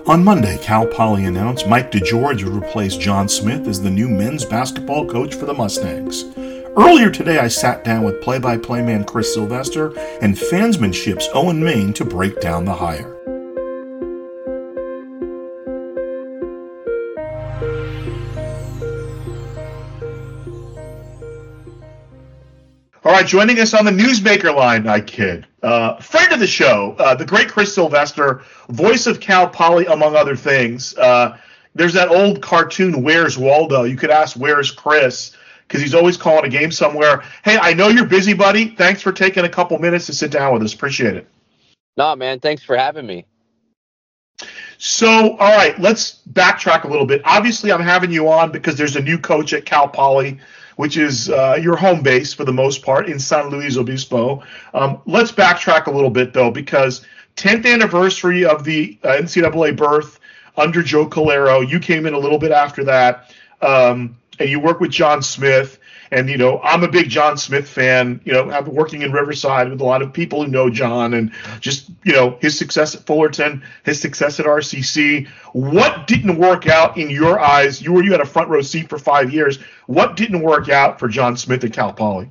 On Monday, Cal Poly announced Mike DeGeorge would replace John Smith as the new men's basketball coach for the Mustangs. Earlier today, I sat down with play-by-play man Chris Sylvester and Fansmanship's Owen Main to break down the hire. All right, joining us on the Newsmaker line, I kid. Friend of the show, the great Chris Sylvester, voice of Cal Poly, among other things. There's that old cartoon, Where's Waldo? You could ask, where's Chris? Because he's always calling a game somewhere. Hey, I know you're busy, buddy. Thanks for taking a couple minutes to sit down with us. Appreciate it. No, man, thanks for having me. So, all right, let's backtrack a little bit. Obviously, I'm having you on because there's a new coach at Cal Poly, which is your home base for the most part in San Luis Obispo. Let's backtrack a little bit, though, because 10th anniversary of the NCAA berth under Joe Calero. You came in a little bit after that, and you worked with John Smith. And, you know, I'm a big John Smith fan. You know, I've been working in Riverside with a lot of people who know John and just, you know, his success at Fullerton, his success at RCC. What didn't work out in your eyes? You had a front row seat for 5 years. What didn't work out for John Smith at Cal Poly?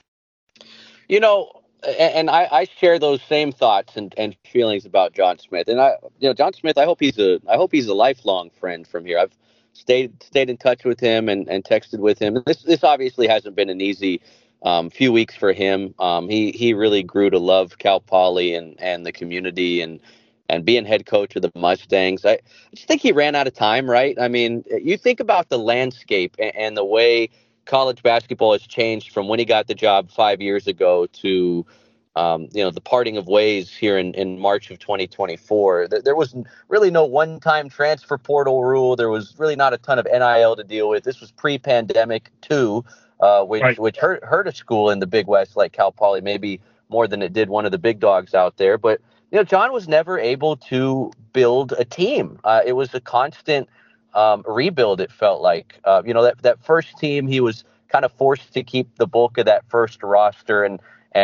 You know, and I share those same thoughts and feelings about John Smith. And John Smith, I hope he's a lifelong friend from here. I've stayed in touch with him and texted with him. This obviously hasn't been an easy few weeks for him. He really grew to love Cal Poly and the community and being head coach of the Mustangs. I just think he ran out of time, right? I mean, you think about the landscape and the way college basketball has changed from when he got the job 5 years ago to the parting of ways here in March of 2024. There was really no one-time transfer portal rule. There was really not a ton of NIL to deal with. This was pre-pandemic too, which hurt a school in the Big West like Cal Poly, maybe more than it did one of the big dogs out there. But John was never able to build a team. It was a constant rebuild. It felt like that first team, he was kind of forced to keep the bulk of that first roster and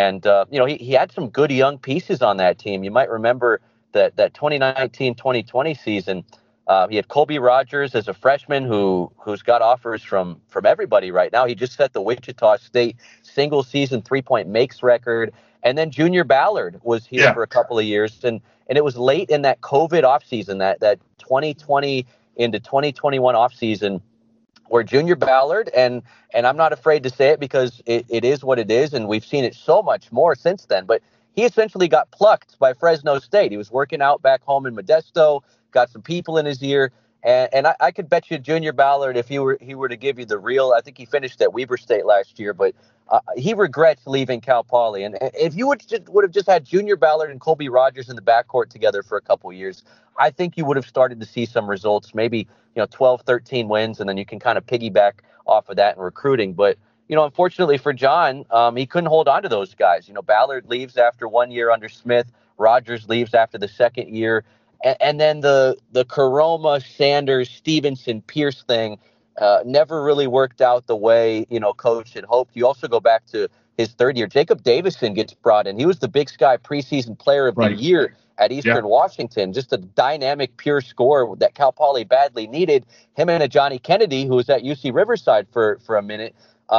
he had some good young pieces on that team. You might remember that 2019-2020 season. He had Colby Rogers as a freshman who's got offers from everybody right now. He just set the Wichita State single season 3-point makes record. And then Junior Ballard was here for a couple of years. And it was late in that COVID offseason, that 2020 into 2021 offseason, where Junior Ballard, and I'm not afraid to say it because it is what it is, and we've seen it so much more since then, but he essentially got plucked by Fresno State. He was working out back home in Modesto, got some people in his ear, and I could bet you Junior Ballard, if he were to give you the real, I think he finished at Weber State last year, but he regrets leaving Cal Poly. And if you would have just had Junior Ballard and Colby Rogers in the backcourt together for a couple of years, I think you would have started to see some results, maybe 12, 13 wins, and then you can kind of piggyback off of that in recruiting. But, unfortunately for John, he couldn't hold on to those guys. Ballard leaves after 1 year under Smith. Rogers leaves after the second year. And then the Caroma, Sanders, Stevenson, Pierce thing never really worked out the way, coach had hoped. You also go back to his third year. Jacob Davison gets brought in. He was the Big Sky preseason player of the year at Eastern Washington, just a dynamic, pure scorer that Cal Poly badly needed. Him and a Johnny Kennedy, who was at UC Riverside for a minute,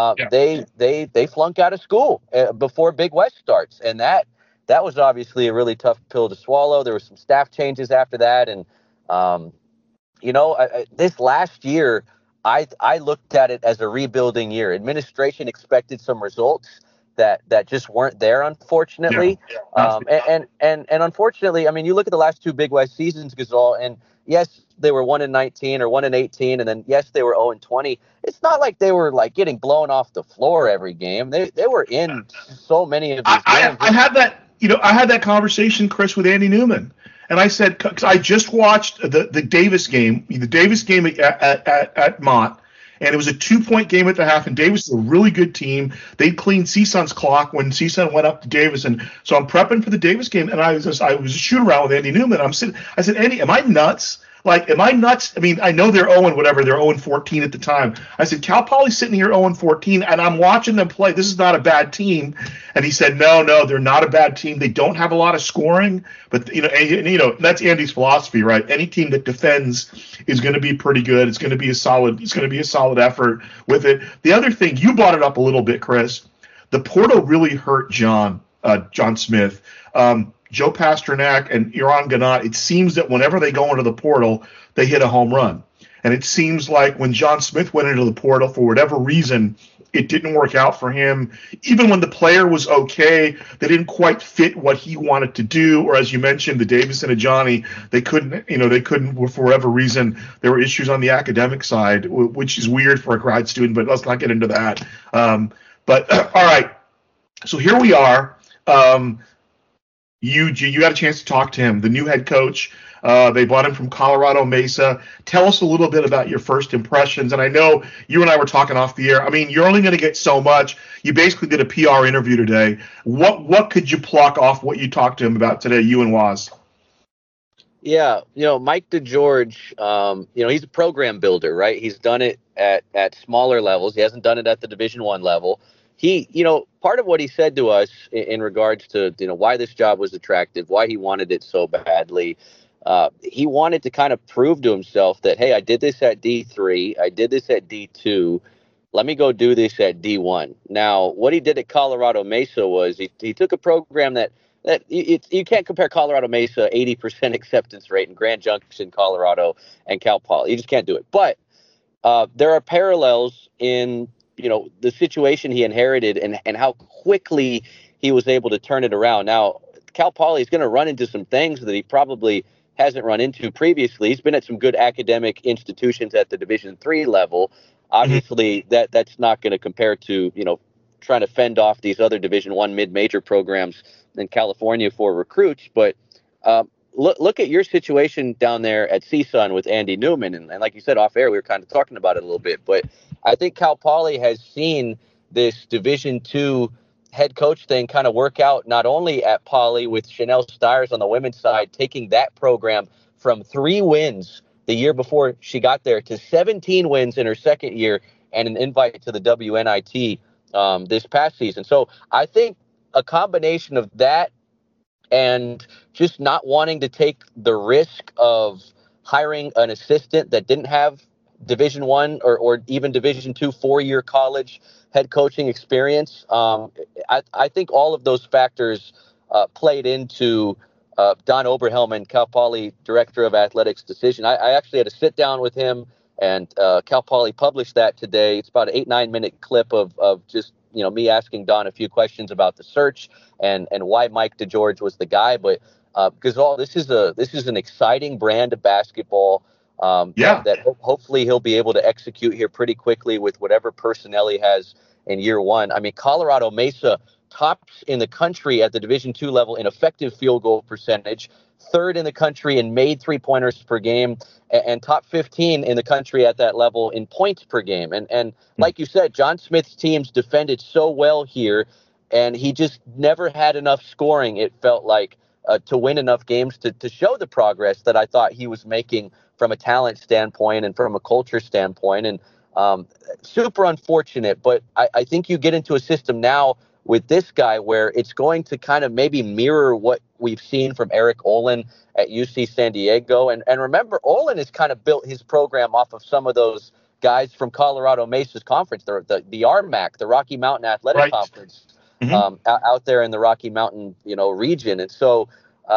they flunk out of school before Big West starts. And that was obviously a really tough pill to swallow. There were some staff changes after that. And, this last year, I looked at it as a rebuilding year. Administration expected some results that just weren't there, unfortunately. And unfortunately, I mean, you look at the last two Big West seasons, Gazal, and yes, they were 1-19 or 1-18, and then yes, they were 0-20. It's not like they were like getting blown off the floor every game. They were in so many of these games. I had that conversation, Chris, with Andy Newman, and I said, because I just watched the Davis game, at Mott. And it was a 2-point game at the half, and Davis is a really good team. They cleaned CSUN's clock when CSUN went up to Davis, and so I'm prepping for the Davis game, and I was a shoot around with Andy Newman. I said, Andy, am I nuts? Like, am I nuts? I mean, I know they're 0 whatever, they're 0-14 at the time. I said, Cal Poly's sitting here 0-14, and I'm watching them play. This is not a bad team. And he said, no, they're not a bad team. They don't have a lot of scoring, but that's Andy's philosophy, right? Any team that defends is going to be pretty good. It's going to be a solid effort with it. The other thing, you brought it up a little bit, Chris. The portal really hurt John Smith. Joe Pasternak and Eran Gannat, it seems that whenever they go into the portal, they hit a home run. And it seems like when John Smith went into the portal, for whatever reason, it didn't work out for him. Even when the player was okay, they didn't quite fit what he wanted to do. Or as you mentioned, the Davis and Ajani, they couldn't, for whatever reason, there were issues on the academic side, which is weird for a grad student, but let's not get into that. But all right, so here we are. You got a chance to talk to him, the new head coach. They brought him from Colorado Mesa. Tell us a little bit about your first impressions. And I know you and I were talking off the air. I mean, you're only going to get so much. You basically did a PR interview today. What could you pluck off what you talked to him about today, you and Waz? Yeah, Mike DeGeorge, he's a program builder, right? He's done it at smaller levels. He hasn't done it at the Division I level. He, part of what he said to us in regards to, why this job was attractive, why he wanted it so badly, he wanted to kind of prove to himself that, hey, I did this at D3, I did this at D2, let me go do this at D1. Now, what he did at Colorado Mesa was he took a program that you can't compare Colorado Mesa 80% acceptance rate in Grand Junction, Colorado, and Cal Poly. You just can't do it. But there are parallels in the situation he inherited and how quickly he was able to turn it around. Now, Cal Poly is going to run into some things that he probably hasn't run into previously. He's been at some good academic institutions at the Division III level. Obviously, that's not going to compare to, trying to fend off these other Division I mid-major programs in California for recruits. But look at your situation down there at CSUN with Andy Newman. And like you said, off air, we were kind of talking about it a little bit. But I think Cal Poly has seen this Division II head coach thing kind of work out not only at Poly with Chanel Stiers on the women's side, taking that program from 3 wins the year before she got there to 17 wins in her second year and an invite to the WNIT this past season. So I think a combination of that and just not wanting to take the risk of hiring an assistant that didn't have Division I or even Division II 4-year college head coaching experience. I think all of those factors played into Don Oberhelman, Cal Poly Director of Athletics decision. I actually had a sit down with him, and Cal Poly published that today. It's about an 8-9 minute clip of just me asking Don a few questions about the search and why Mike DeGeorge was the guy. But because this is an exciting brand of basketball. That hopefully he'll be able to execute here pretty quickly with whatever personnel he has in year one. I mean, Colorado Mesa tops in the country at the Division II level in effective field goal percentage, 3rd in the country in made 3-pointers per game, and top 15 in the country at that level in points per game. And like you said, John Smith's teams defended so well here, and he just never had enough scoring, it felt like, to win enough games to show the progress that I thought he was making from a talent standpoint and from a culture standpoint. And super unfortunate, but I think you get into a system now with this guy where it's going to kind of maybe mirror what we've seen from Eric Olin at UC San Diego. And remember, Olin has kind of built his program off of some of those guys from Colorado Mesa's conference, the RMAC, the Rocky Mountain Athletic Conference, out there in the Rocky Mountain, region. And so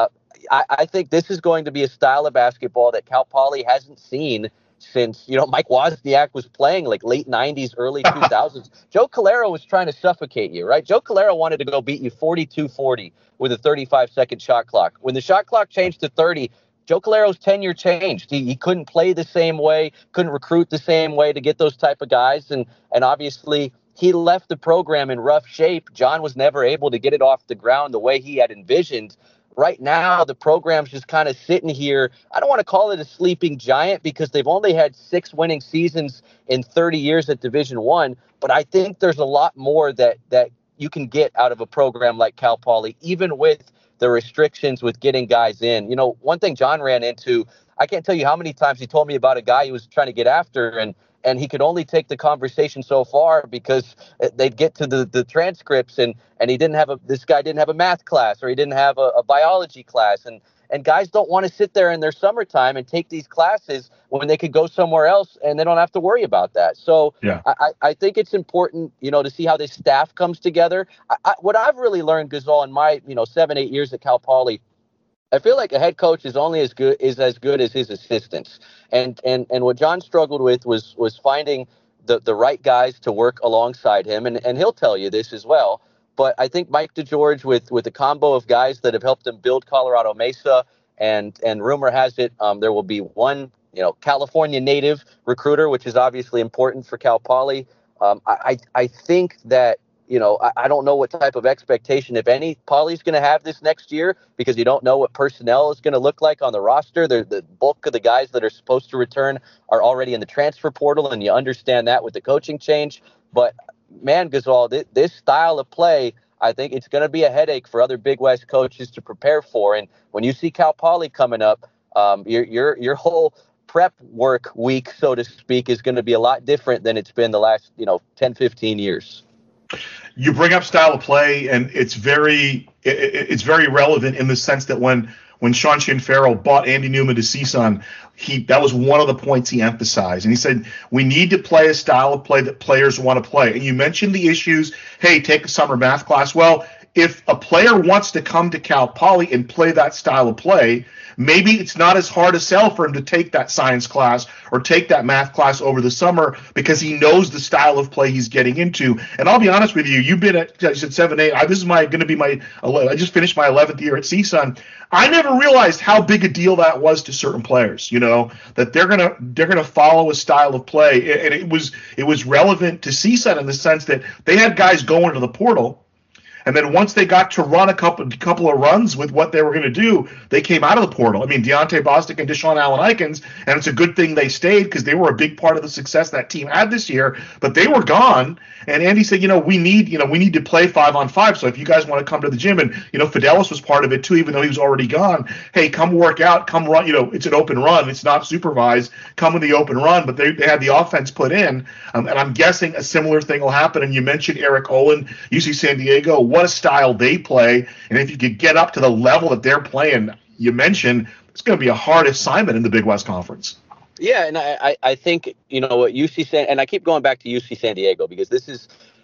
I think this is going to be a style of basketball that Cal Poly hasn't seen since, Mike Wozniak was playing like late 90s, early 2000s. Joe Calero was trying to suffocate you, right? Joe Calero wanted to go beat you 42-40 with a 35-second shot clock. When the shot clock changed to 30, Joe Calero's tenure changed. He couldn't play the same way, couldn't recruit the same way to get those type of guys. And obviously he left the program in rough shape. John was never able to get it off the ground the way he had envisioned. Right now, the program's just kind of sitting here. I don't want to call it a sleeping giant because they've only had 6 winning seasons in 30 years at Division I. But I think there's a lot more that you can get out of a program like Cal Poly, even with the restrictions with getting guys in. You know, one thing John ran into, I can't tell you how many times he told me about a guy he was trying to get after, and he could only take the conversation so far because they'd get to the transcripts and he didn't have this guy didn't have a math class, or he didn't have a biology class. And guys don't want to sit there in their summertime and take these classes when they could go somewhere else and they don't have to worry about that. So Yeah. I think it's important, you know, to see how this staff comes together. What I've really learned, Gazal, in my, 7-8 years at Cal Poly, I feel like a head coach is only as good as his assistants. And what John struggled with was finding the right guys to work alongside him. And he'll tell you this as well. But I think Mike DeGeorge, with a combo of guys that have helped him build Colorado Mesa, and rumor has it there will be one, California native recruiter, which is obviously important for Cal Poly. I think that, I don't know what type of expectation, if any, Poly's going to have this next year, because you don't know what personnel is going to look like on the roster. The bulk of the guys that are supposed to return are already in the transfer portal, and you understand that with the coaching change. But man, Gazal, this style of play, I think it's going to be a headache for other Big West coaches to prepare for. And when you see Cal Poly coming up, your whole prep work week, so to speak, is going to be a lot different than it's been the last 10, 15 years. You bring up style of play, and it's very relevant in the sense that when Sean Schianfarello bought Andy Newman to CSUN, that was one of the points he emphasized. And he said, we need to play a style of play that players want to play. And you mentioned the issues, hey, take a summer math class. Well, if a player wants to come to Cal Poly and play that style of play, maybe it's not as hard a sell for him to take that science class or take that math class over the summer, because he knows the style of play he's getting into. And I'll be honest with you, you've been at 7-8. This is going to be I just finished my 11th year at CSUN. I never realized how big a deal that was to certain players, that they're gonna follow a style of play. And it was relevant to CSUN in the sense that they had guys going to the portal, and then once they got to run a couple of runs with what they were going to do, they came out of the portal. I mean, Deontay Bostic and Deshaun Allen Ikens, and it's a good thing they stayed because they were a big part of the success that team had this year. But they were gone, and Andy said, we need to play 5-on-5. So if you guys want to come to the gym, and Fidelis was part of it too, even though he was already gone. Hey, come work out, come run. It's an open run. It's not supervised. Come in the open run, but they had the offense put in, and I'm guessing a similar thing will happen. And you mentioned Eric Olin, UC San Diego. What a style they play, and if you could get up to the level that they're playing, you mentioned, it's going to be a hard assignment in the Big West Conference. Yeah, and I think what and I keep going back to UC San Diego because this is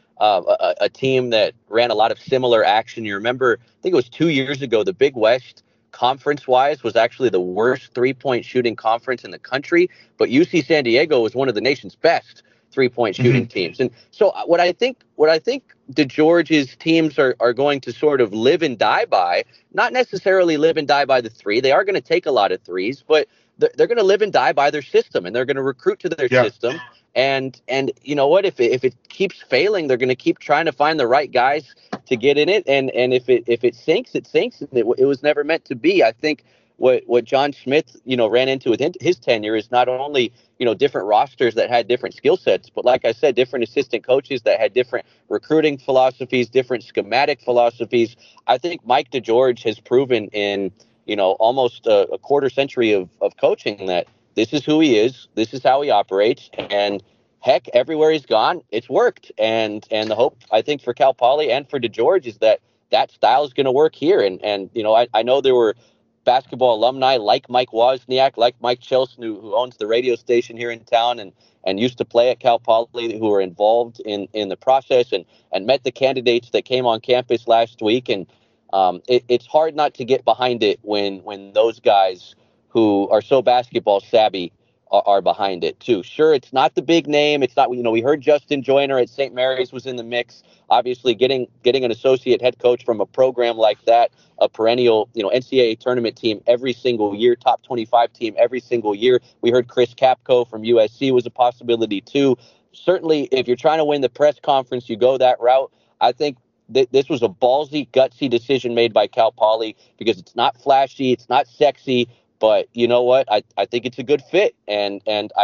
a team that ran a lot of similar action. You remember, I think it was 2 years ago, the Big West conference-wise was actually the worst three-point shooting conference in the country, but UC San Diego was one of the nation's best three-point shooting teams. And so what I think DeGeorge's teams are going to sort of live and die by, not necessarily live and die by the three. They are going to take a lot of threes, but they're going to live and die by their system, and they're going to recruit to their system. And you know what? If it keeps failing, they're going to keep trying to find the right guys to get in it. And if it sinks, it sinks. It was never meant to be. I think what John Smith, ran into with his tenure is not only, different rosters that had different skill sets, but like I said, different assistant coaches that had different recruiting philosophies, different schematic philosophies. I think Mike DeGeorge has proven in, almost a quarter century of coaching that this is who he is. This is how he operates. And heck, everywhere he's gone, it's worked. And the hope, I think, for Cal Poly and for DeGeorge is that style is going to work here. And I know there were basketball alumni like Mike Wozniak, like Mike Chelson, who owns the radio station here in town and used to play at Cal Poly, who were involved in the process and met the candidates that came on campus last week. And it's hard not to get behind it when those guys who are so basketball savvy are behind it too. Sure, it's not the big name. It's not, we heard Justin Joyner at St. Mary's was in the mix. Obviously, getting an associate head coach from a program like that, a perennial, NCAA tournament team every single year, top 25 team every single year. We heard Chris Kapko from USC was a possibility too. Certainly, if you're trying to win the press conference, you go that route. I think this was a ballsy, gutsy decision made by Cal Poly because it's not flashy, it's not sexy, but you know what? I think it's a good fit, and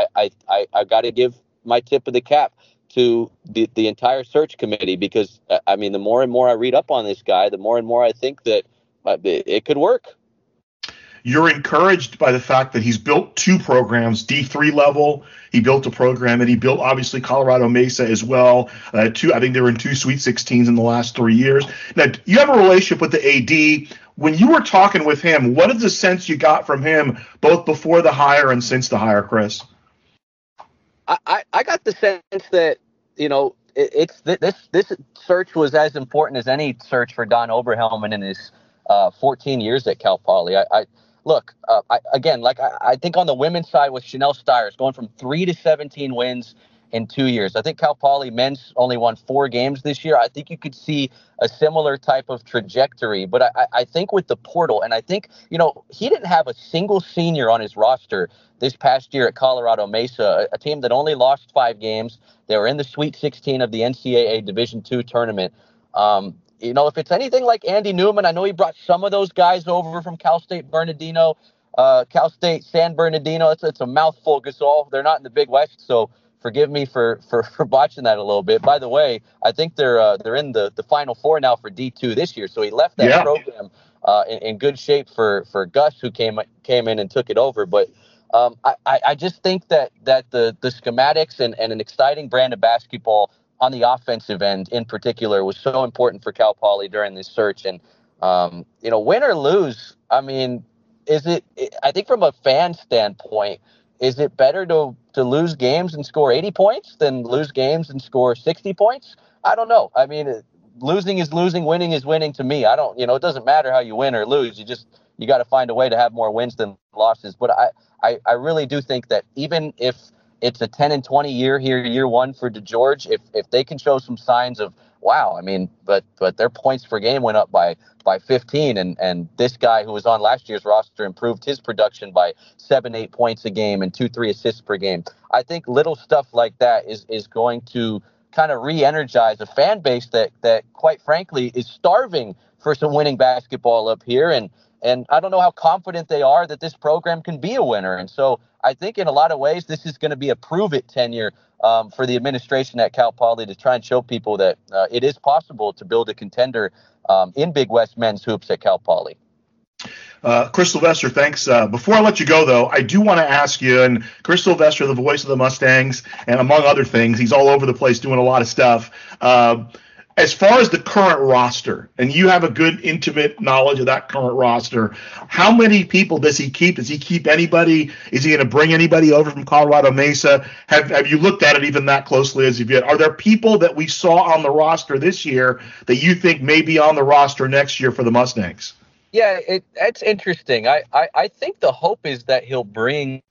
I got to give my tip of the cap to the entire search committee because, the more and more I read up on this guy, the more and more I think that it could work. You're encouraged by the fact that he's built two programs, D3 level. He built a program, and he built obviously Colorado Mesa as well. I think they were in two Sweet 16s in the last 3 years. Now, you have a relationship with the AD. When you were talking with him, what is the sense you got from him both before the hire and since the hire, Chris? I got the sense that, this search was as important as any search for Don Oberhelman in his 14 years at Cal Poly. I think on the women's side with Chanel Stiers going from 3 to 17 wins in 2 years. I think Cal Poly men's only won 4 games this year. I think you could see a similar type of trajectory. But I think with the portal, and I think, he didn't have a single senior on his roster this past year at Colorado Mesa, a team that only lost 5 games. They were in the Sweet 16 of the NCAA Division II tournament. If it's anything like Andy Newman, I know he brought some of those guys over from Cal State Bernardino, Cal State San Bernardino. It's a mouthful, Gasol. They're not in the Big West, so forgive me for botching that a little bit. By the way, I think they're in the Final Four now for D2 this year, so he left that program in good shape for Gus, who came in and took it over. But I just think that the schematics and an exciting brand of basketball on the offensive end in particular was so important for Cal Poly during this search. And, win or lose, I mean, I think from a fan standpoint, is it better to lose games and score 80 points than lose games and score 60 points? I don't know. I mean, losing is losing, winning is winning to me. It doesn't matter how you win or lose. You got to find a way to have more wins than losses. But I really do think that even if it's a 10-20 year one for DeGeorge, if they can show some signs of, wow, I mean, but their points per game went up by 15, and this guy who was on last year's roster improved his production by 7-8 points a game and 2-3 assists per game. I think little stuff like that is going to kind of re-energize a fan base that quite frankly is starving for some winning basketball up here, and I don't know how confident they are that this program can be a winner. And so I think in a lot of ways, this is going to be a prove-it tenure for the administration at Cal Poly to try and show people that it is possible to build a contender in Big West men's hoops at Cal Poly. Chris Sylvester, thanks. Before I let you go, though, I do want to ask you, and Chris Sylvester, the voice of the Mustangs, and among other things, he's all over the place doing a lot of stuff. As far as the current roster, and you have a good intimate knowledge of that current roster, how many people does he keep? Does he keep anybody? Is he going to bring anybody over from Colorado Mesa? Have you looked at it even that closely as you've yet? Are there people that we saw on the roster this year that you think may be on the roster next year for the Mustangs? Yeah, that's interesting. I think the hope is that he'll bring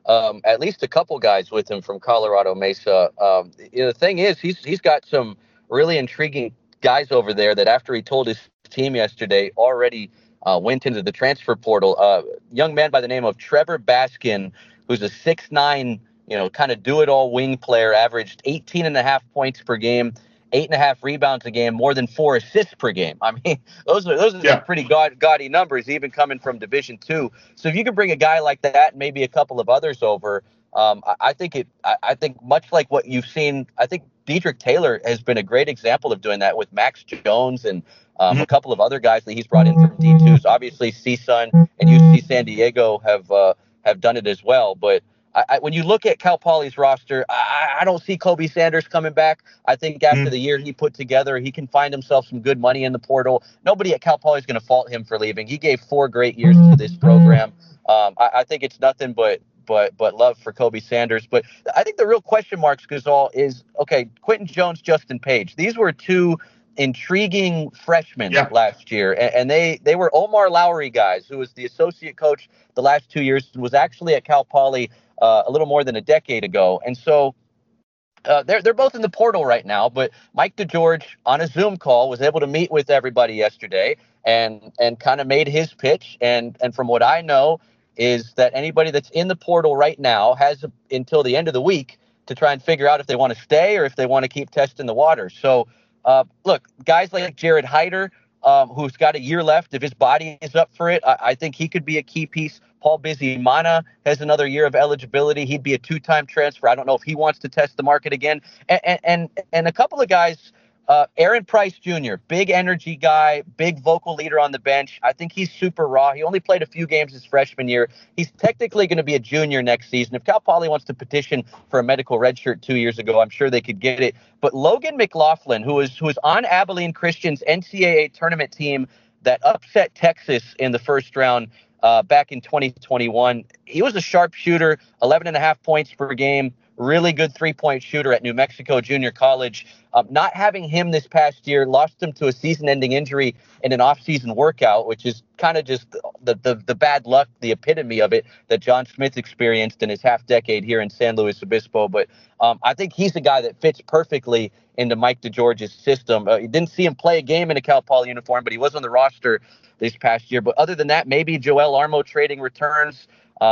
at least a couple guys with him from Colorado Mesa. The thing is, he's got some really intriguing guys over there that after he told his team yesterday already went into the transfer portal. Young man by the name of Trevor Baskin, who's a 6'9", kind of do-it-all wing player, averaged 18.5 points per game, 8.5 rebounds a game, more than 4 assists per game. I mean, those are some pretty gaudy numbers, even coming from Division II. So if you can bring a guy like that and maybe a couple of others over, I think much like what you've seen, I think Dedrick Taylor has been a great example of doing that with Max Jones and a couple of other guys that he's brought in from D2s. Obviously, CSUN and UC San Diego have done it as well. But when you look at Cal Poly's roster, I don't see Kobe Sanders coming back. I think after the year he put together, he can find himself some good money in the portal. Nobody at Cal Poly is going to fault him for leaving. He gave 4 great years to this program. I think it's nothing but love for Kobe Sanders. But I think the real question marks, Gasol, is, okay, Quentin Jones, Justin Page. These were 2 intriguing freshmen last year. And they were Omar Lowry guys, who was the associate coach the last 2 years, and was actually at Cal Poly a little more than a decade ago. And so they're both in the portal right now, but Mike DeGeorge on a Zoom call was able to meet with everybody yesterday and kind of made his pitch. And from what I know is that anybody that's in the portal right now has until the end of the week to try and figure out if they want to stay or if they want to keep testing the water. So look, guys like Jared Hyder, who's got a year left, if his body is up for it, I think he could be a key piece. Paul Bizimana has another year of eligibility. He'd be a 2-time transfer. I don't know if he wants to test the market again. And a couple of guys Aaron Price Jr., big energy guy, big vocal leader on the bench. I think he's super raw. He only played a few games his freshman year. He's technically going to be a junior next season. If Cal Poly wants to petition for a medical redshirt 2 years ago, I'm sure they could get it. But Logan McLaughlin, who is on Abilene Christian's NCAA tournament team that upset Texas in the first round back in 2021, he was a sharp shooter, 11.5 points per game. Really good three-point shooter at New Mexico Junior College. Not having him this past year lost him to a season-ending injury in an off-season workout, which is kind of just the bad luck, the epitome of it that John Smith experienced in his half-decade here in San Luis Obispo. But I think he's a guy that fits perfectly into Mike DeGeorge's system. You didn't see him play a game in a Cal Poly uniform, but he was on the roster this past year. But other than that, maybe Joel Armo trading returns.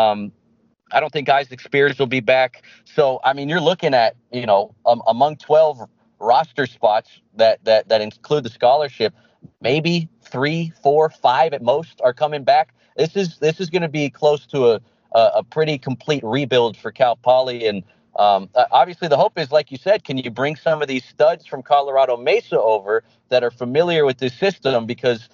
I don't think Isaac Spears will be back. So, I mean, you're looking at, among 12 roster spots that include the scholarship, maybe 3, 4, 5 at most are coming back. This is going to be close to a pretty complete rebuild for Cal Poly. And obviously the hope is, like you said, can you bring some of these studs from Colorado Mesa over that are familiar with this system? Because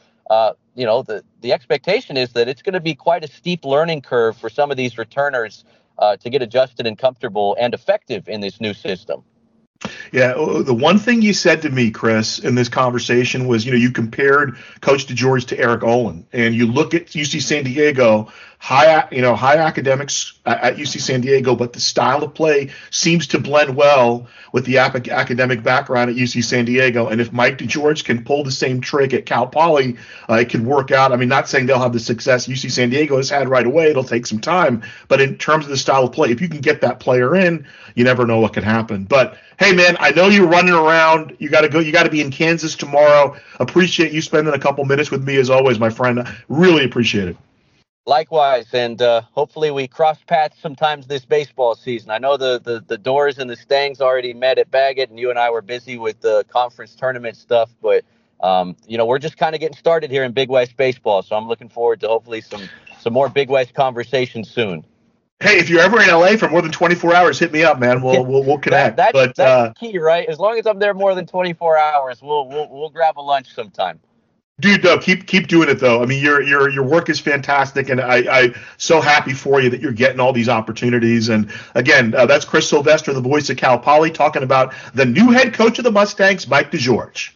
the expectation is that it's going to be quite a steep learning curve for some of these returners to get adjusted and comfortable and effective in this new system. Yeah, the one thing you said to me, Chris, in this conversation was, you compared Coach DeGeorge to Eric Olin, and you look at UC San Diego, high academics at UC San Diego, but the style of play seems to blend well with the academic background at UC San Diego. And if Mike DeGeorge can pull the same trick at Cal Poly, it could work out. I mean, not saying they'll have the success UC San Diego has had right away. It'll take some time. But in terms of the style of play, if you can get that player in, you never know what can happen. But hey, man, I know you're running around. You got to go. You got to be in Kansas tomorrow. Appreciate you spending a couple minutes with me as always, my friend. Really appreciate it. Likewise, and hopefully we cross paths sometimes this baseball season. I know the Doors and the Stangs already met at Baggett, and you and I were busy with the conference tournament stuff, but we're just kind of getting started here in Big West baseball, so I'm looking forward to hopefully some more Big West conversations soon. Hey, if you're ever in LA for more than 24 hours, hit me up, man. We'll connect. That's key, right? As long as I'm there more than 24 hours, we'll grab a lunch sometime. Dude, no, keep doing it though. I mean, your work is fantastic, and I'm so happy for you that you're getting all these opportunities. And again, that's Chris Sylvester, the voice of Cal Poly, talking about the new head coach of the Mustangs, Mike DeGeorge.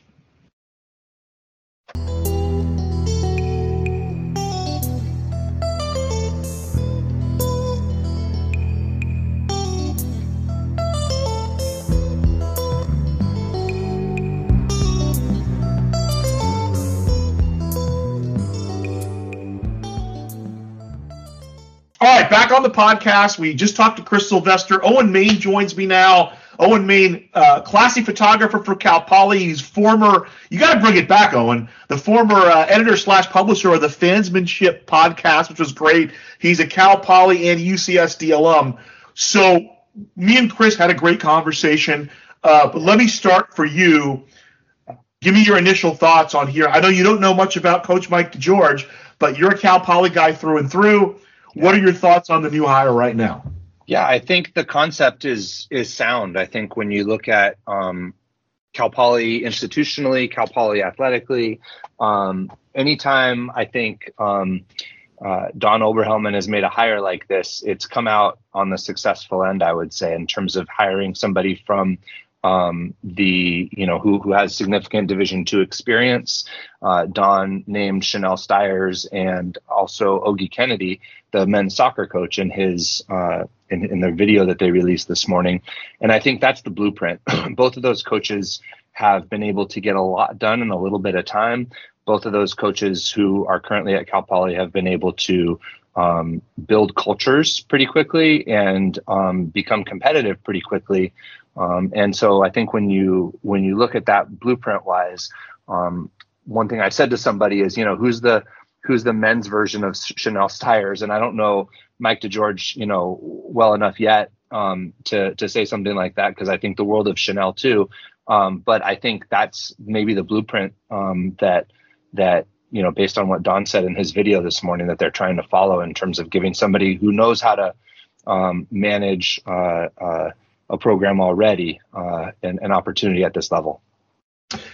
All right, back on the podcast. We just talked to Chris Sylvester. Owen Main joins me now. Owen Main, classy photographer for Cal Poly. He's former, you got to bring it back, Owen, the former editor/publisher of the Fansmanship podcast, which was great. He's a Cal Poly and UCSD alum. So me and Chris had a great conversation. But let me start for you. Give me your initial thoughts on here. I know you don't know much about Coach Mike DeGeorge, but you're a Cal Poly guy through and through. What are your thoughts on the new hire right now? Yeah, I think the concept is sound. I think when you look at Cal Poly institutionally, Cal Poly athletically, anytime I think Don Oberhelman has made a hire like this, it's come out on the successful end, I would say, in terms of hiring somebody from who has significant Division II experience. Don named Chanel Stiers and also Ogie Kennedy, the men's soccer coach, in his in their video that they released this morning. And I think that's the blueprint. Both of those coaches have been able to get a lot done in a little bit of time. Both of those coaches who are currently at Cal Poly have been able to build cultures pretty quickly and become competitive pretty quickly. And so I think when you look at that blueprint wise, one thing I said to somebody is, who's the men's version of Chanel Stiers? And I don't know Mike DeGeorge, well enough yet to say something like that, because I think the world of Chanel too. But I think that's maybe the blueprint that based on what Don said in his video this morning, that they're trying to follow in terms of giving somebody who knows how to manage a program already an opportunity at this level.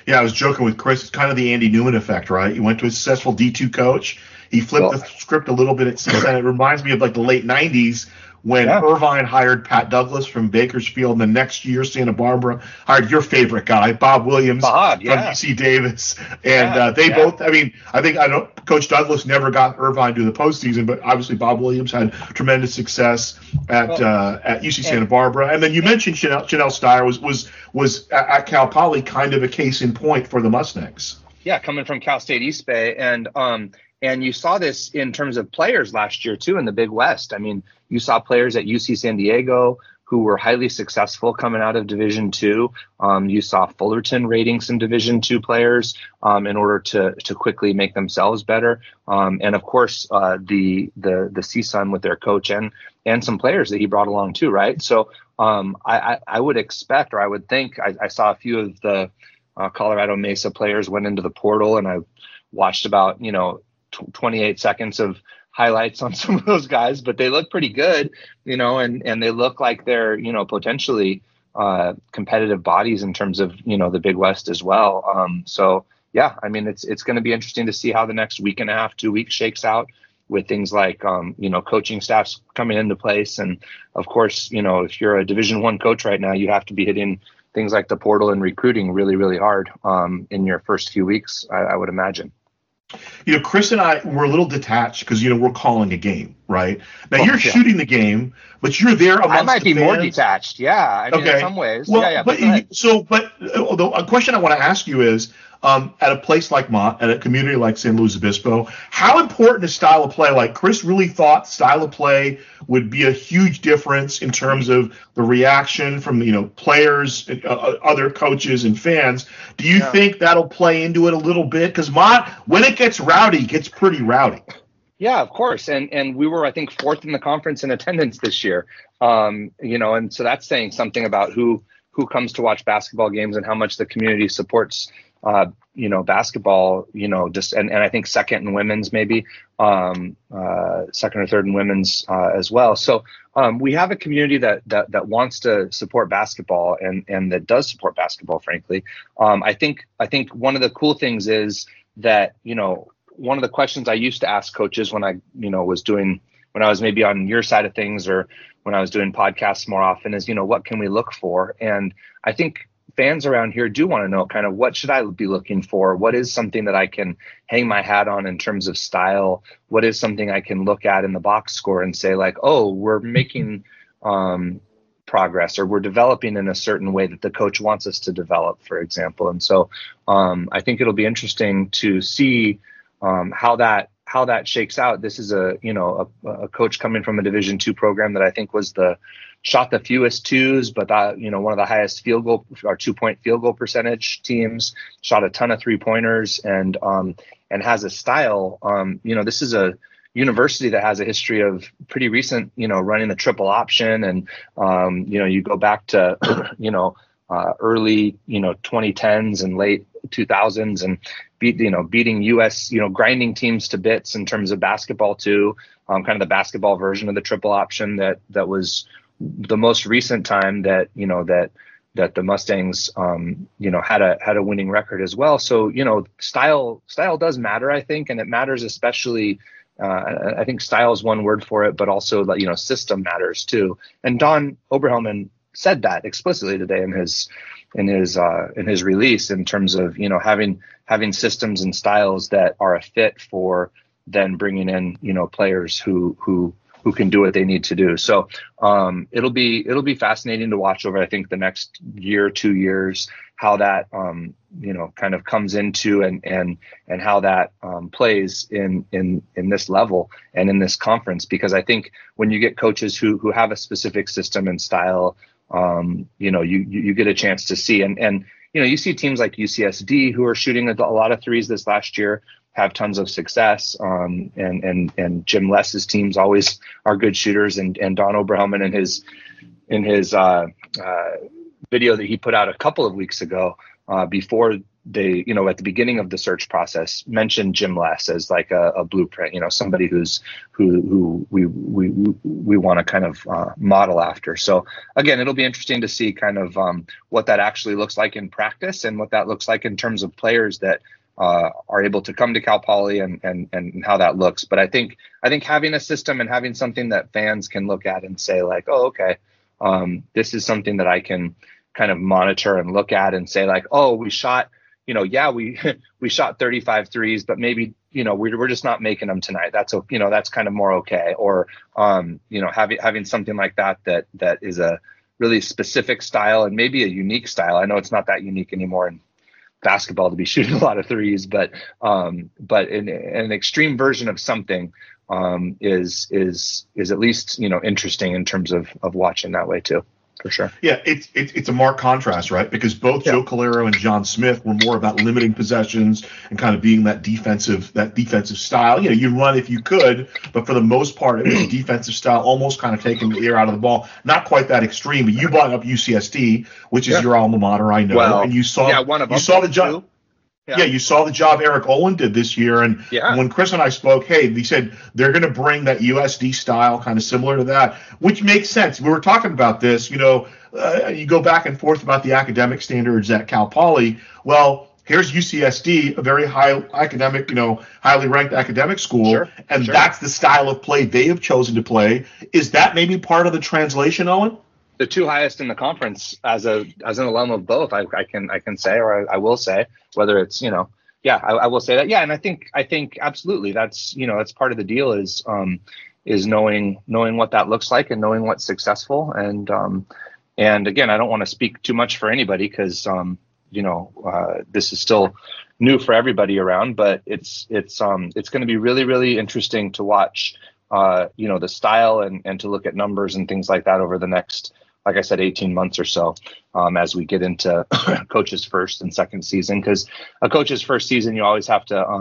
Yeah, I was joking with Chris. It's kind of the Andy Newman effect, right? You went to a successful D2 coach. He flipped the script a little bit at CSUN. It reminds me of like the late 90s when Irvine hired Pat Douglas from Bakersfield, and the next year Santa Barbara hired your favorite guy, Bob Williams from UC Davis. And they both, I know Coach Douglas never got Irvine to the postseason, but obviously Bob Williams had tremendous success at UC Santa Barbara. And then you mentioned Chanel Steyer was at Cal Poly, kind of a case in point for the Mustangs. Yeah, coming from Cal State East Bay. And you saw this in terms of players last year, too, in the Big West. I mean, you saw players at UC San Diego who were highly successful coming out of Division II. You saw Fullerton rating some Division II players in order to quickly make themselves better. And, of course, the CSUN with their coach and some players that he brought along, too, right? So I would expect, or I would think, I saw a few of the Colorado Mesa players went into the portal, and I watched about, 28 seconds of highlights on some of those guys, but they look pretty good, and they look like they're, potentially competitive bodies in terms of, the Big West as well. So yeah, I mean, it's going to be interesting to see how the next week and a half, 2 weeks shakes out with things like, coaching staffs coming into place. And of course, if you're a Division I coach right now, you have to be hitting things like the portal and recruiting really, really hard in your first few weeks, I would imagine. Chris and I were a little detached because, we're calling a game, right? Now you're shooting the game, but you're there amongst I might be fans. More detached. Yeah. In some ways. Well, yeah. But a question I want to ask you is, at a place like Mott, at a community like San Luis Obispo, how important is style of play? Like Chris really thought style of play would be a huge difference in terms of the reaction from players, other coaches, and fans. Do you think that'll play into it a little bit? Because Mott, when it gets rowdy, it gets pretty rowdy. Yeah, of course. And we were, I think, 4th in the conference in attendance this year. And so that's saying something about who comes to watch basketball games and how much the community supports basketball, and I think second in women's, maybe second or third in women's as well. So we have a community that wants to support basketball and that does support basketball, frankly. I think one of the cool things is that, one of the questions I used to ask coaches when I was maybe on your side of things or when I was doing podcasts more often is, what can we look for? And I think fans around here do want to know kind of what should I be looking for? What is something that I can hang my hat on in terms of style? What is something I can look at in the box score and say like, oh, we're making progress, or we're developing in a certain way that the coach wants us to develop, for example. And so I think it'll be interesting to see how that shakes out. This is a coach coming from a Division II program that I think shot the fewest twos, but one of the highest field goal or 2-point field goal percentage teams, shot a ton of 3-pointers and has a style. This is a university that has a history of pretty recent, running the triple option. And, you go back to, early, 2010s and late 2000s and beating US, grinding teams to bits in terms of basketball too. Kind of the basketball version of the triple option that was the most recent time that the Mustangs had a winning record as well. So style does matter, I think, and it matters especially. I think style is one word for it, but also system matters too. And Don Oberhelman said that explicitly today in his release in terms of having systems and styles that are a fit for then bringing in players who can do what they need to do. So it'll be fascinating to watch over, I think, the next year, 2 years, how that kind of comes into and how that plays in this level and in this conference. Because I think when you get coaches who have a specific system and style, you get a chance to see and you see teams like UCSD who are shooting a lot of threes this last year, have tons of success. And Jim Less's teams always are good shooters. And Don Oberhelman in his video that he put out a couple of weeks ago, before they, at the beginning of the search process, mentioned Jim Les as like a blueprint, somebody who we want to kind of model after. So again, it'll be interesting to see kind of what that actually looks like in practice and what that looks like in terms of players that are able to come to Cal Poly and how that looks. But I think having a system and having something that fans can look at and say like, oh, okay, this is something that I can kind of monitor and look at and say like, oh, we shot, we shot 35 threes, but maybe, we're just not making them tonight. That's, that's kind of more okay. Or, having something like that is a really specific style and maybe a unique style. I know it's not that unique anymore in basketball to be shooting a lot of threes, but in an extreme version of something is at least, interesting in terms of watching that way too. For sure. Yeah, it's a marked contrast, right? Because both Joe Calero and John Smith were more about limiting possessions and kind of being that defensive style. You run if you could, but for the most part, it was a defensive style, almost kind of taking the air out of the ball. Not quite that extreme, but you brought up UCSD, which is your alma mater, I know, and you saw the job. Yeah, you saw the job Eric Olin did this year. And when Chris and I spoke, he said they're going to bring that USD style kind of similar to that, which makes sense. We were talking about this, you go back and forth about the academic standards at Cal Poly. Well, here's UCSD, a very high academic, highly ranked academic school. And that's the style of play they have chosen to play. Is that maybe part of the translation, Owen? The two highest in the conference as an alum of both, I can say, or I will say, whether it's, I will say that. Yeah. And I think absolutely that's, that's part of the deal is knowing what that looks like and knowing what's successful. And again, I don't want to speak too much for anybody because, this is still new for everybody around, but it's going to be really, really interesting to watch, the style and to look at numbers and things like that over the next, like I said, 18 months or so, as we get into coach's first and second season. Because a coach's first season, you always have to,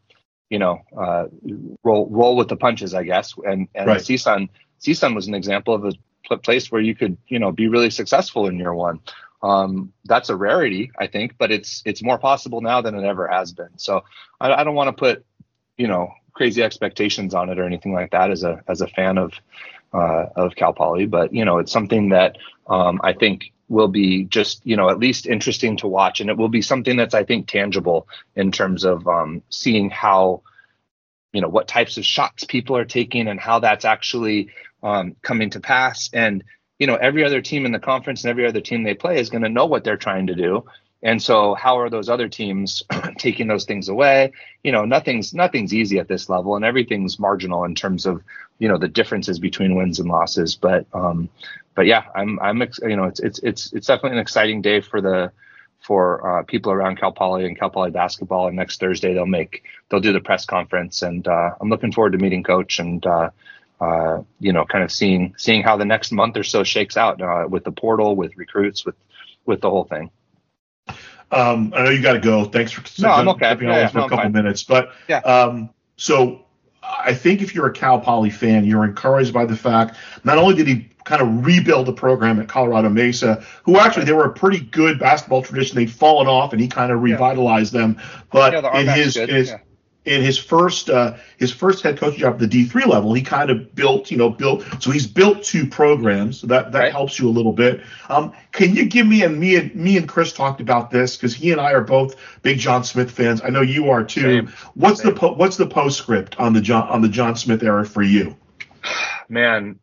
roll with the punches, I guess. And right. CSUN was an example of a place where you could, be really successful in year one. That's a rarity, I think, but it's more possible now than it ever has been. So I don't want to put, crazy expectations on it or anything like that as a fan of Cal Poly, but it's something that I think will be just at least interesting to watch, and it will be something that's I think tangible in terms of seeing how what types of shots people are taking and how that's actually coming to pass. And every other team in the conference and every other team they play is going to know what they're trying to do. And so how are those other teams taking those things away? Nothing's easy at this level, and everything's marginal in terms of, the differences between wins and losses. But yeah, it's definitely an exciting day for people around Cal Poly and Cal Poly basketball. And next Thursday they'll do the press conference, and I'm looking forward to meeting Coach and kind of seeing how the next month or so shakes out with the portal, with recruits, with the whole thing. I know you got to go. Thanks for I'm okay. For a couple minutes. But so I think if you're a Cal Poly fan, you're encouraged by the fact not only did he kind of rebuild the program at Colorado Mesa, who actually they were a pretty good basketball tradition. They'd fallen off, and he kind of revitalized them. But in his first head coaching job at the D3 level, he kind of built. So he's built two programs. So that helps you a little bit. Can you give me me and Chris talked about this because he and I are both big John Smith fans. I know you are too. Same. What's the postscript on the John Smith era for you? Man,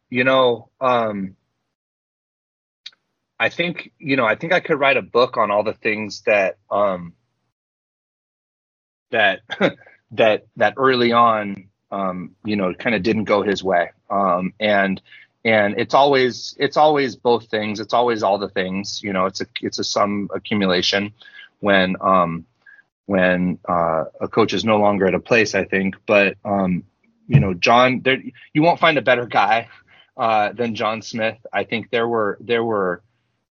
I think I could write a book on all the things that that early on, kind of didn't go his way. And it's always both things. It's always all the things, it's a sum accumulation when a coach is no longer at a place, I think. But, John, you won't find a better guy than John Smith. I think there were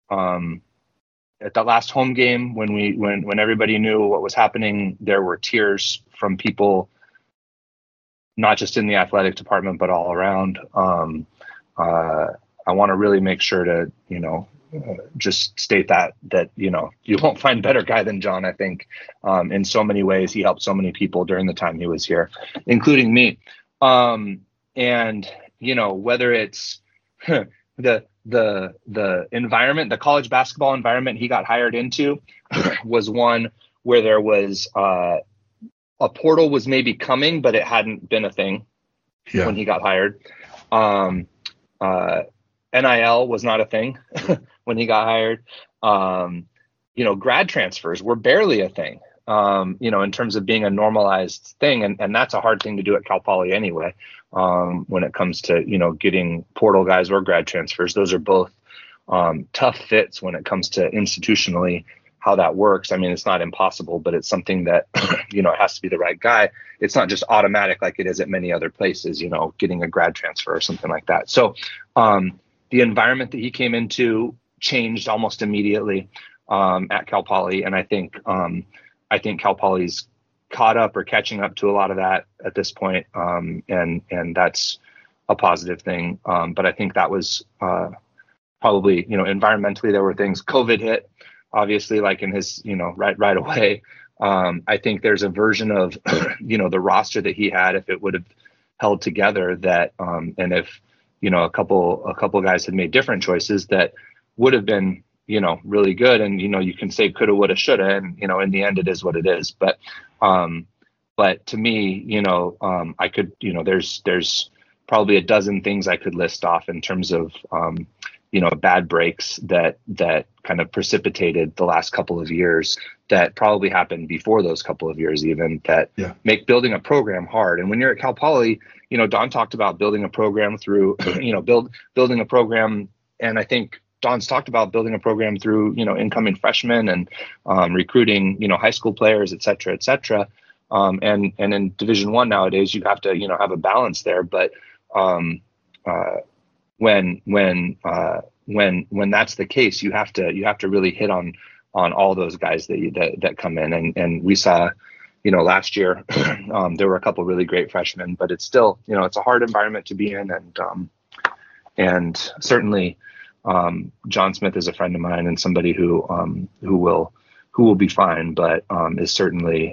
at the last home game when everybody knew what was happening, there were tears from people, not just in the athletic department, but all around. I want to really make sure to, just state that you won't find a better guy than John. I think in so many ways he helped so many people during the time he was here, including me. And whether it's the environment, the college basketball environment he got hired into was one where there was a portal was maybe coming, but it hadn't been a thing when he got hired. NIL was not a thing when he got hired. Grad transfers were barely a thing, in terms of being a normalized thing. And that's a hard thing to do at Cal Poly anyway. When it comes to, getting portal guys or grad transfers, those are both tough fits when it comes to institutionally how that works. I mean, it's not impossible, but it's something that, it has to be the right guy. It's not just automatic like it is at many other places, getting a grad transfer or something like that. So the environment that he came into changed almost immediately at Cal Poly. And I think Cal Poly's caught up or catching up to a lot of that at this point. And that's a positive thing. But I think that was probably, environmentally, there were things. COVID hit, obviously, like in his, right away. I think there's a version of, the roster that he had, if it would have held together, that, and if, a couple guys had made different choices, that would have been, really good. And, you can say coulda, woulda, shoulda, and, in the end, it is what it is. But to me, I could, there's probably a dozen things I could list off in terms of, bad breaks that kind of precipitated the last couple of years that probably happened before those couple of years, even, that make building a program hard. And when you're at Cal Poly, Don talked about building a program through, building a program. And I think Don's talked about building a program through, incoming freshmen and recruiting, high school players, et cetera, et cetera. And in Division I nowadays, you have to, have a balance there. But when that's the case, you have to really hit on all those guys that come in. And we saw, last year, there were a couple really great freshmen, but it's still, it's a hard environment to be in. And certainly, John Smith is a friend of mine and somebody who will be fine, but is certainly,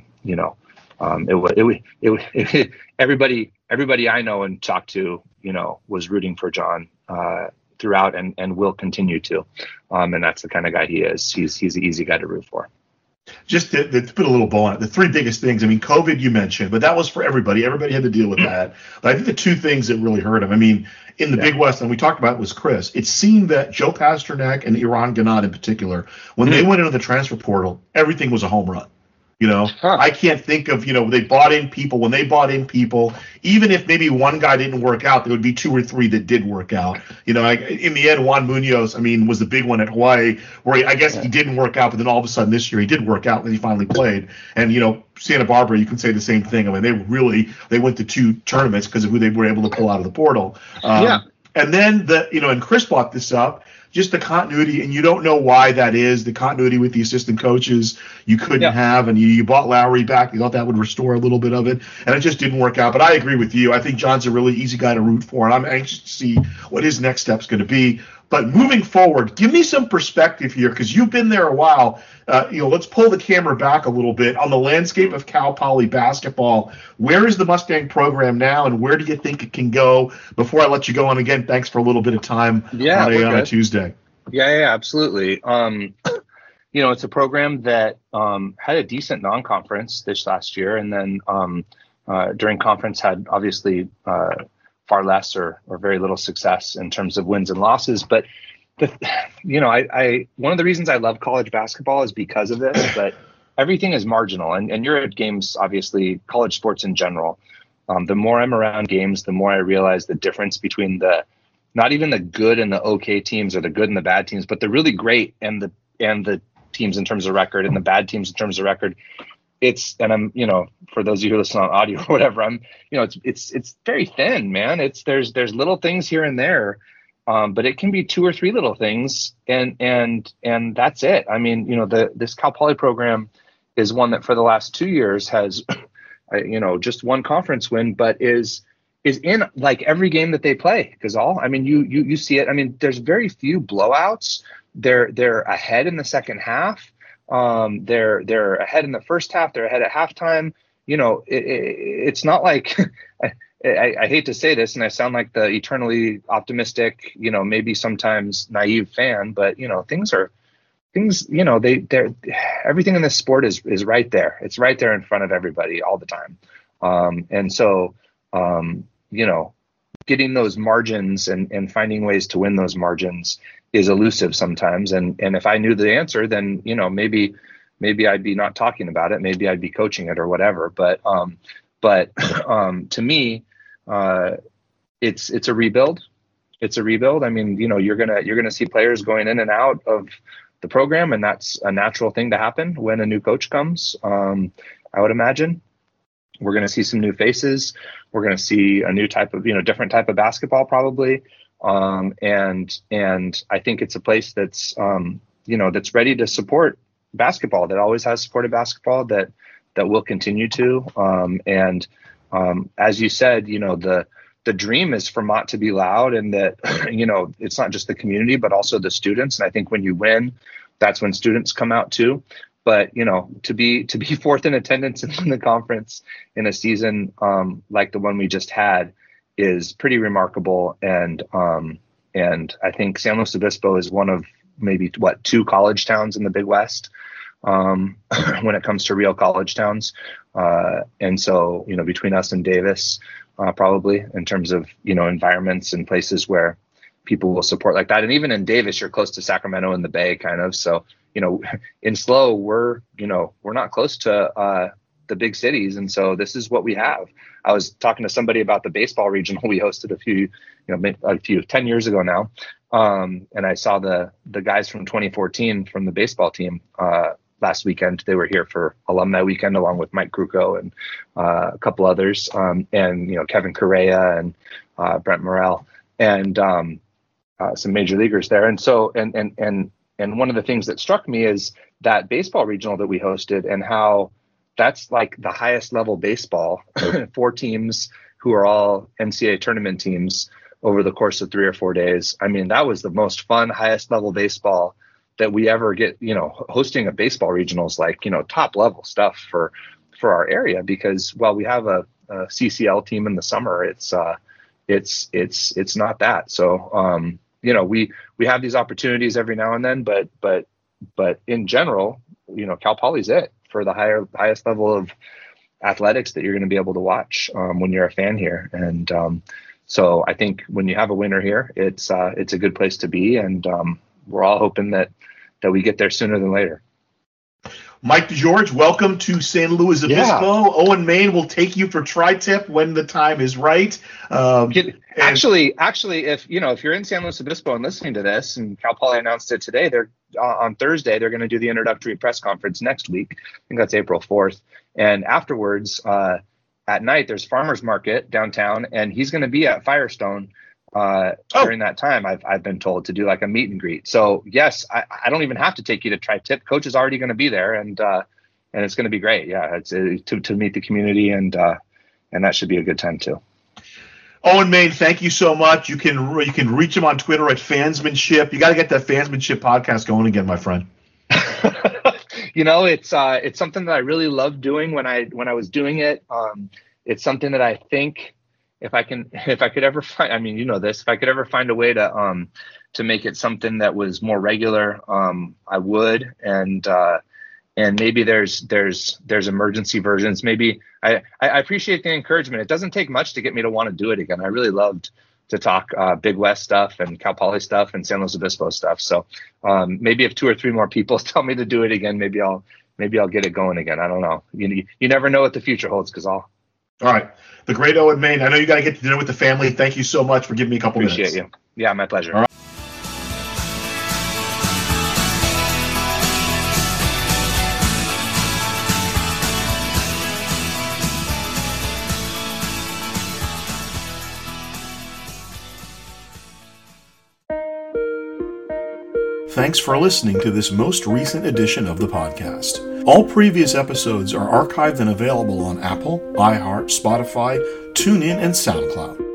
everybody I know and talk to, was rooting for John throughout and will continue to. And that's the kind of guy he is. He's an easy guy to root for. Just to put a little bow on it, the three biggest things, I mean, COVID you mentioned, but that was for everybody. Everybody had to deal with that. But I think the two things that really hurt him, I mean, in the Big West, and we talked about it, was Chris. It seemed that Joe Pasternak and Eran Ganot in particular, when they went into the transfer portal, everything was a home run. I can't think of, they bought in people. When they bought in people, even if maybe one guy didn't work out, there would be two or three that did work out. In the end, Juan Munoz, was the big one at Hawaii, where I guess he didn't work out, but then all of a sudden this year he did work out when he finally played. And, Santa Barbara, you can say the same thing. They went to two tournaments because of who they were able to pull out of the portal. And then and Chris brought this up, just the continuity, and you don't know why that is, the continuity with the assistant coaches you couldn't have, and you bought Lowry back. You thought that would restore a little bit of it, and it just didn't work out. But I agree with you. I think John's a really easy guy to root for, and I'm anxious to see what his next step's going to be. But moving forward, give me some perspective here, because you've been there a while. Let's pull the camera back a little bit on the landscape of Cal Poly basketball. Where is the Mustang program now, and where do you think it can go? Before I let you go on, again, thanks for a little bit of time on a Tuesday. Yeah, absolutely. It's a program that had a decent non-conference this last year, and then during conference had obviously far less or very little success in terms of wins and losses. But one of the reasons I love college basketball is because of this, but everything is marginal. And you're at games, obviously, college sports in general. The more I'm around games, the more I realize the difference between not even the good and the okay teams or the good and the bad teams, but the really great and the teams in terms of record and the bad teams in terms of record. I'm, for those of you who listen on audio or whatever, it's very thin, man. There's little things here and there, but it can be two or three little things, and that's it. This Cal Poly program is one that for the last 2 years has, just one conference win, but is is in like every game that they play. Ghazal, I mean, you see it. I mean, there's very few blowouts. They're ahead in the second half. They're ahead in the first half. They're ahead at halftime. It's not like I hate to say this, and I sound like the eternally optimistic, maybe sometimes naive fan, but they're everything in this sport is right there. It's right there in front of everybody all the time. And so, getting those margins and finding ways to win those margins is elusive sometimes. And if I knew the answer, then, maybe I'd be not talking about it. Maybe I'd be coaching it or whatever. But to me, it's a rebuild. It's a rebuild. I mean, you're gonna see players going in and out of the program, and that's a natural thing to happen when a new coach comes. I would imagine we're going to see some new faces. We're going to see a new type of, different type of basketball probably. And I think it's a place that's, that's ready to support basketball, that always has supported basketball, that will continue to. As you said, the dream is for Mott to be loud, and that, it's not just the community, but also the students. And I think when you win, that's when students come out too. But, to be fourth in attendance in the conference in a season like the one we just had is pretty remarkable. And I think San Luis Obispo is one of maybe two college towns in the Big West when it comes to real college towns. And so, between us and Davis, probably in terms of, environments and places where people will support like that. And even in Davis, you're close to Sacramento and the Bay kind of. So, in SLO, we're not close to the big cities. And so this is what we have. I was talking to somebody about the baseball regional we hosted a few 10 years ago now. And I saw the guys from 2014 from the baseball team last weekend. They were here for alumni weekend along with Mike Krukow and a couple others, and Kevin Correa and Brent Morrell and some major leaguers there. And so and one of the things that struck me is that baseball regional that we hosted, and how that's like the highest level baseball, 4 teams who are all NCAA tournament teams over the course of 3 or 4 days. I mean, that was the most fun, highest level baseball that we ever get. Hosting a baseball regional is like, top level stuff for our area, because while we have a CCL team in the summer, it's not that. So, we have these opportunities every now and then, but in general, Cal Poly's it for the highest level of athletics that you're going to be able to watch when you're a fan here. And so I think when you have a winner here, it's a good place to be, and we're all hoping that we get there sooner than later. Mike DeGeorge, welcome to San Luis Obispo. Yeah. Owen Main will take you for tri-tip when the time is right. Actually, if you're in San Luis Obispo and listening to this, and Cal Poly announced it today, they're on Thursday, they're going to do the introductory press conference next week. I think that's April 4th. And afterwards, at night, there's farmers market downtown, and he's going to be at Firestone during that time. I've been told to do like a meet and greet. So yes, I don't even have to take you to tri-tip. Coach is already going to be there, and it's going to be great. Yeah, it's to meet the community, and that should be a good time too. Owen Main, thank you so much. You can reach him on Twitter at Fansmanship. You got to get that Fansmanship podcast going again, my friend. It's something that I really loved doing when I was doing it. It's something that I think if I could ever find, I mean, if I could ever find a way to make it something that was more regular, I would. And maybe there's emergency versions. Maybe I appreciate the encouragement. It doesn't take much to get me to want to do it again. I really loved to talk Big West stuff and Cal Poly stuff and San Luis Obispo stuff. So maybe if 2 or 3 more people tell me to do it again, maybe I'll get it going again. I don't know. You never know what the future holds, Ghazal. All right. The great Owen Main. I know you got to get to dinner with the family. Thank you so much for giving me a couple minutes. Appreciate you. Yeah, my pleasure. All right. Thanks for listening to this most recent edition of the podcast. All previous episodes are archived and available on Apple, iHeart, Spotify, TuneIn, and SoundCloud.